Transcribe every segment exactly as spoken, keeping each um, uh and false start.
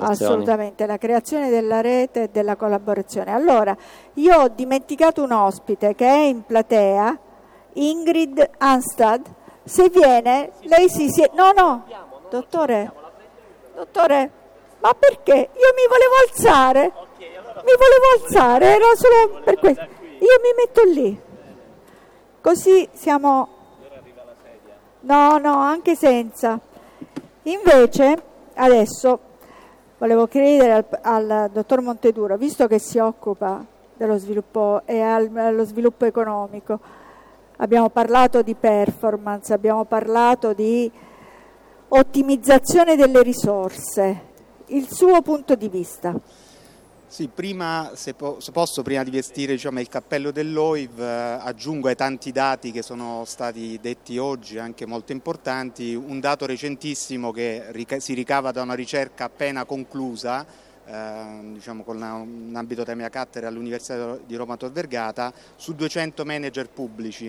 Assolutamente, la creazione della rete e della collaborazione. Allora, io ho dimenticato un ospite che è in platea, Ingrid Anstad. Se viene, lei si siede... No, no, dottore, dottore, ma perché? Io mi volevo alzare, mi volevo alzare, era solo per questo. Io mi metto lì, così siamo... No, no, anche senza. Invece, adesso volevo chiedere al, al dottor Monteduro, visto che si occupa dello sviluppo e allo sviluppo economico, abbiamo parlato di performance, abbiamo parlato di ottimizzazione delle risorse, il suo punto di vista. Sì, prima, se, po- se posso, prima di vestire diciamo, il cappello dell'O I V, eh, aggiungo ai tanti dati che sono stati detti oggi, anche molto importanti, un dato recentissimo che rica- si ricava da una ricerca appena conclusa, eh, diciamo con una, un ambito da mia cattedra all'Università di Roma Tor Vergata, su duecento manager pubblici.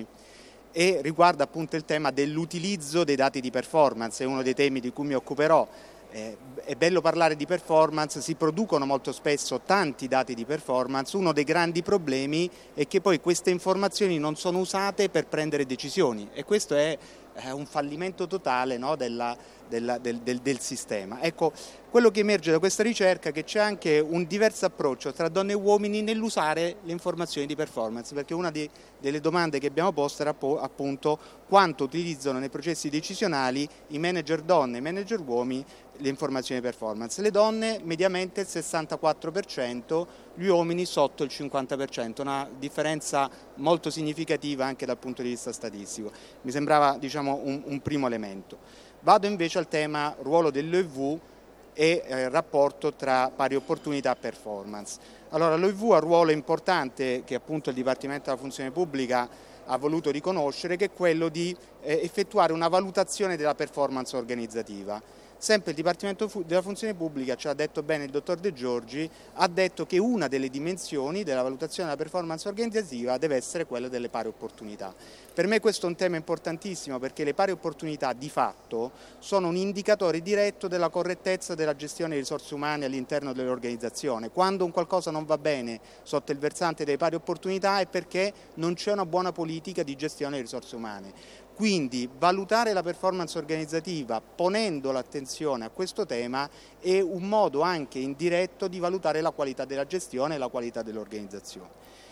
E riguarda appunto il tema dell'utilizzo dei dati di performance, è uno dei temi di cui mi occuperò. Eh, è bello parlare di performance, si producono molto spesso tanti dati di performance, uno dei grandi problemi è che poi queste informazioni non sono usate per prendere decisioni e questo è eh, un fallimento totale, no, della, della, del, del, del sistema. Ecco, quello che emerge da questa ricerca è che c'è anche un diverso approccio tra donne e uomini nell'usare le informazioni di performance, perché una di, delle domande che abbiamo posto era appunto quanto utilizzano nei processi decisionali i manager donne e i manager uomini le informazioni di performance. Le donne mediamente il sessantaquattro per cento, gli uomini sotto il cinquanta per cento, una differenza molto significativa anche dal punto di vista statistico. Mi sembrava diciamo, un, un primo elemento. Vado invece al tema ruolo dell'O I V e eh, rapporto tra pari opportunità e performance. Allora l'O I V ha un ruolo importante che appunto il Dipartimento della Funzione Pubblica ha voluto riconoscere, che è quello di eh, effettuare una valutazione della performance organizzativa. Sempre il Dipartimento della Funzione Pubblica, ce l'ha detto bene il dottor De Giorgi, ha detto che una delle dimensioni della valutazione della performance organizzativa deve essere quella delle pari opportunità. Per me questo è un tema importantissimo perché le pari opportunità di fatto sono un indicatore diretto della correttezza della gestione delle risorse umane all'interno dell'organizzazione. Quando un qualcosa non va bene sotto il versante delle pari opportunità è perché non c'è una buona politica di gestione delle risorse umane. Quindi valutare la performance organizzativa ponendo l'attenzione a questo tema è un modo anche indiretto di valutare la qualità della gestione e la qualità dell'organizzazione.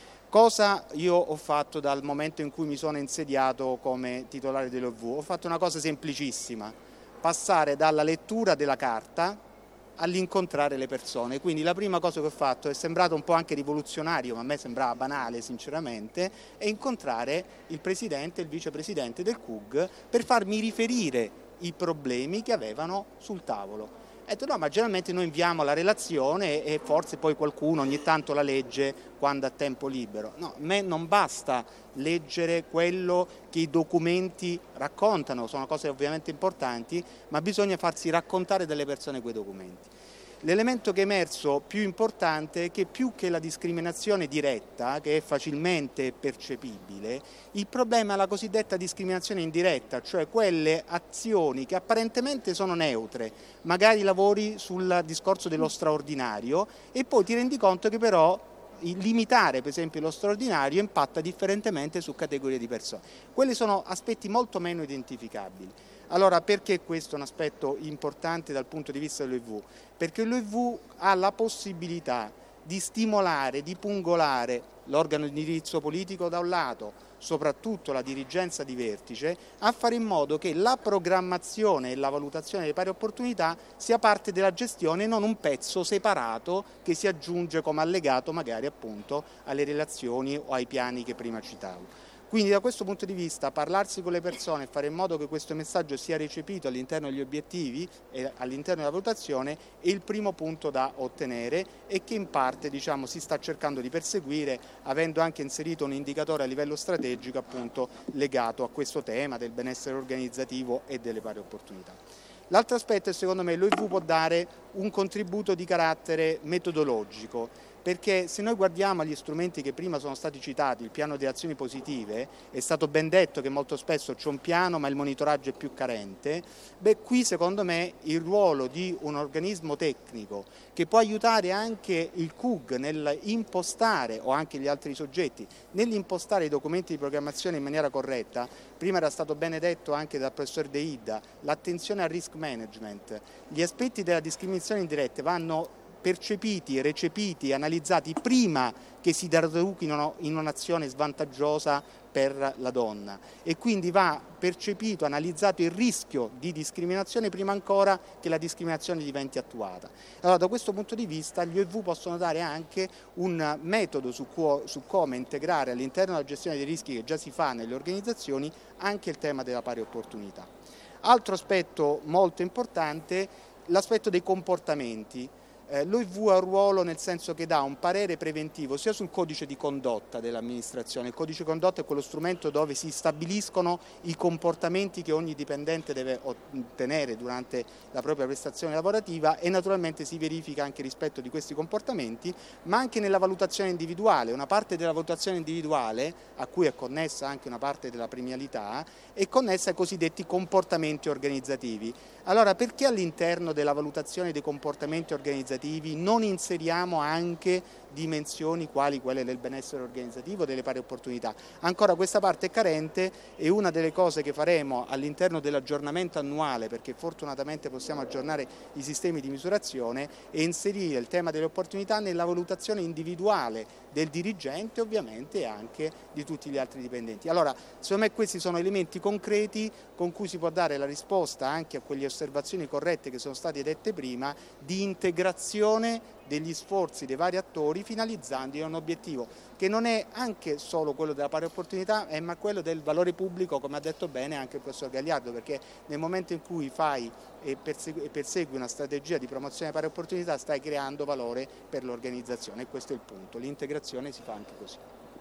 Cosa io ho fatto dal momento in cui mi sono insediato come titolare dell'O I V? Ho fatto una cosa semplicissima, passare dalla lettura della carta all'incontrare le persone. Quindi la prima cosa che ho fatto, è sembrato un po' anche rivoluzionario, ma a me sembrava banale sinceramente, è incontrare il presidente e il vicepresidente del C U G per farmi riferire i problemi che avevano sul tavolo. Ho detto no, ma generalmente noi inviamo la relazione e forse poi qualcuno ogni tanto la legge quando ha tempo libero. No, a me non basta leggere quello che i documenti raccontano, sono cose ovviamente importanti, ma bisogna farsi raccontare dalle persone quei documenti. L'elemento che è emerso più importante è che più che la discriminazione diretta, che è facilmente percepibile, il problema è la cosiddetta discriminazione indiretta, cioè quelle azioni che apparentemente sono neutre, magari lavori sul discorso dello straordinario e poi ti rendi conto che però limitare per esempio lo straordinario impatta differentemente su categorie di persone. Quelli sono aspetti molto meno identificabili. Allora perché questo è un aspetto importante dal punto di vista dell'O I V? Perché l'O I V ha la possibilità di stimolare, di pungolare l'organo di indirizzo politico da un lato, soprattutto la dirigenza di vertice, a fare in modo che la programmazione e la valutazione delle pari opportunità sia parte della gestione e non un pezzo separato che si aggiunge come allegato magari appunto alle relazioni o ai piani che prima citavo. Quindi da questo punto di vista parlarsi con le persone e fare in modo che questo messaggio sia recepito all'interno degli obiettivi e all'interno della valutazione è il primo punto da ottenere e che in parte diciamo, si sta cercando di perseguire avendo anche inserito un indicatore a livello strategico appunto legato a questo tema del benessere organizzativo e delle pari opportunità. L'altro aspetto è secondo me l'O I V può dare un contributo di carattere metodologico. perché se noi guardiamo agli strumenti che prima sono stati citati, il piano di azioni positive, è stato ben detto che molto spesso c'è un piano ma il monitoraggio è più carente, beh qui secondo me il ruolo di un organismo tecnico che può aiutare anche il C U G nel impostare, o anche gli altri soggetti, nell'impostare i documenti di programmazione in maniera corretta, prima era stato bene detto anche dal professor De Ida, l'attenzione al risk management, gli aspetti della discriminazione indiretta vanno percepiti, recepiti, analizzati prima che si traduchino in un'azione svantaggiosa per la donna e quindi va percepito, analizzato il rischio di discriminazione prima ancora che la discriminazione diventi attuata. Allora da questo punto di vista gli O E V possono dare anche un metodo su, su come integrare all'interno della gestione dei rischi che già si fa nelle organizzazioni anche il tema della pari opportunità. Altro aspetto molto importante, l'aspetto dei comportamenti. Eh, L'O E V ha un ruolo nel senso che dà un parere preventivo sia sul codice di condotta dell'amministrazione. Il codice di condotta è quello strumento dove si stabiliscono i comportamenti che ogni dipendente deve ottenere durante la propria prestazione lavorativa e naturalmente si verifica anche il rispetto di questi comportamenti, ma anche nella valutazione individuale. Una parte della valutazione individuale, a cui è connessa anche una parte della premialità, è connessa ai cosiddetti comportamenti organizzativi. Allora perché all'interno della valutazione dei comportamenti organizzativi non inseriamo anche dimensioni quali quelle del benessere organizzativo, delle pari opportunità? Ancora questa parte è carente e una delle cose che faremo all'interno dell'aggiornamento annuale, perché fortunatamente possiamo aggiornare i sistemi di misurazione, è inserire il tema delle opportunità nella valutazione individuale del dirigente ovviamente e anche di tutti gli altri dipendenti. Allora, secondo me questi sono elementi concreti con cui si può dare la risposta anche a quelle osservazioni corrette che sono state dette prima di integrazione degli sforzi dei vari attori finalizzandi a un obiettivo che non è anche solo quello della pari opportunità, eh, ma quello del valore pubblico, come ha detto bene anche il professor Gagliardo, perché nel momento in cui fai e persegui, persegui una strategia di promozione delle pari opportunità stai creando valore per l'organizzazione e questo è il punto, l'integrazione si fa anche così.